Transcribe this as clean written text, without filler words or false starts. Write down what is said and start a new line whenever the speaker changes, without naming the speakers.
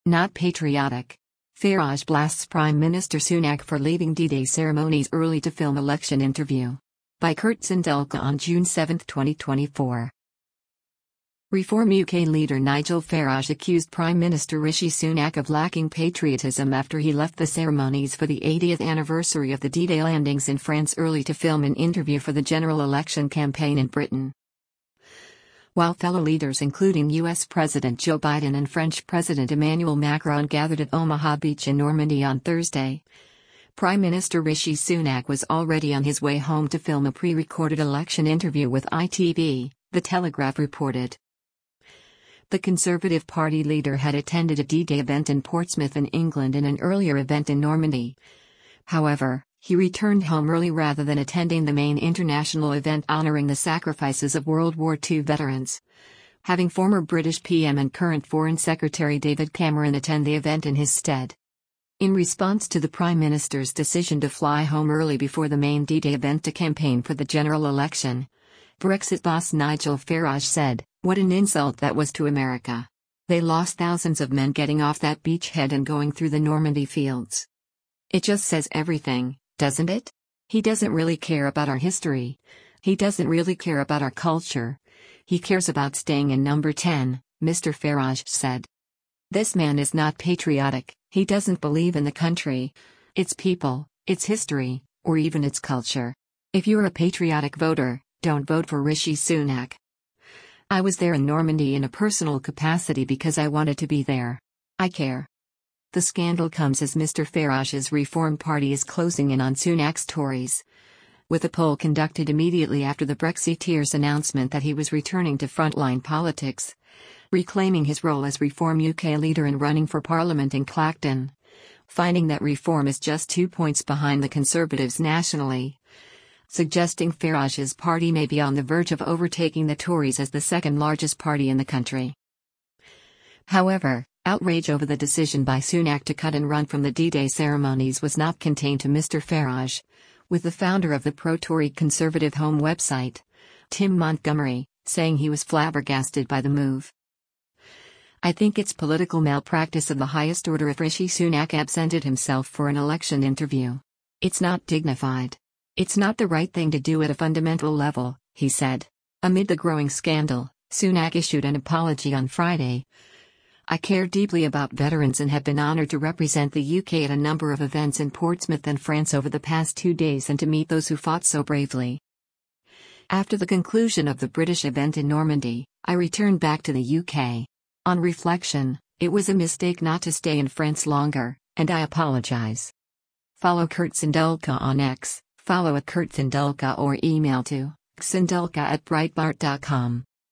Not patriotic. Farage blasts Prime Minister Sunak for leaving D-Day ceremonies early to film election interview. By Kurt Sindelka on June 7, 2024. Reform UK leader Nigel Farage accused Prime Minister Rishi Sunak of lacking patriotism after he left the ceremonies for the 80th anniversary of the D-Day landings in France early to film an interview for the general election campaign in Britain. While fellow leaders including US President Joe Biden and French President Emmanuel Macron gathered at Omaha Beach in Normandy on Thursday, Prime Minister Rishi Sunak was already on his way home to film a pre-recorded election interview with ITV, The Telegraph reported. The Conservative Party leader had attended a D-Day event in Portsmouth in England and an earlier event in Normandy. However, he returned home early rather than attending the main international event honoring the sacrifices of World War II veterans, having former British PM and current Foreign Secretary David Cameron attend the event in his stead. In response to the Prime Minister's decision to fly home early before the main D-Day event to campaign for the general election, Brexit boss Nigel Farage said, "What an insult that was to America. They lost thousands of men getting off that beachhead and going through the Normandy fields. It just says everything, doesn't it? He doesn't really care about our history. He doesn't really care about our culture. He cares about staying in number 10, Mr. Farage said. This man is not patriotic, he doesn't believe in the country, its people, its history, or even its culture. If you're a patriotic voter, don't vote for Rishi Sunak. I was there in Normandy in a personal capacity because I wanted to be there. I care." The scandal comes as Mr. Farage's Reform Party is closing in on Sunak's Tories, with a poll conducted immediately after the Brexiteers' announcement that he was returning to frontline politics, reclaiming his role as Reform UK leader and running for Parliament in Clacton, finding that Reform is just 2 points behind the Conservatives nationally, suggesting Farage's party may be on the verge of overtaking the Tories as the second largest party in the country. However, outrage over the decision by Sunak to cut and run from the D-Day ceremonies was not contained to Mr. Farage, with the founder of the pro-Tory Conservative home website, Tim Montgomery, saying he was flabbergasted by the move. "I think it's political malpractice of the highest order if Rishi Sunak absented himself for an election interview. It's not dignified. It's not the right thing to do at a fundamental level," he said. Amid the growing scandal, Sunak issued an apology on Friday. "I care deeply about veterans and have been honored to represent the UK at a number of events in Portsmouth and France over the past 2 days and to meet those who fought so bravely. After the conclusion of the British event in Normandy, I returned back to the UK. On reflection, it was a mistake not to stay in France longer, and I apologize." Follow Kurt Sindelka on X, follow @KurtSindelka or email to sindelka@breitbart.com.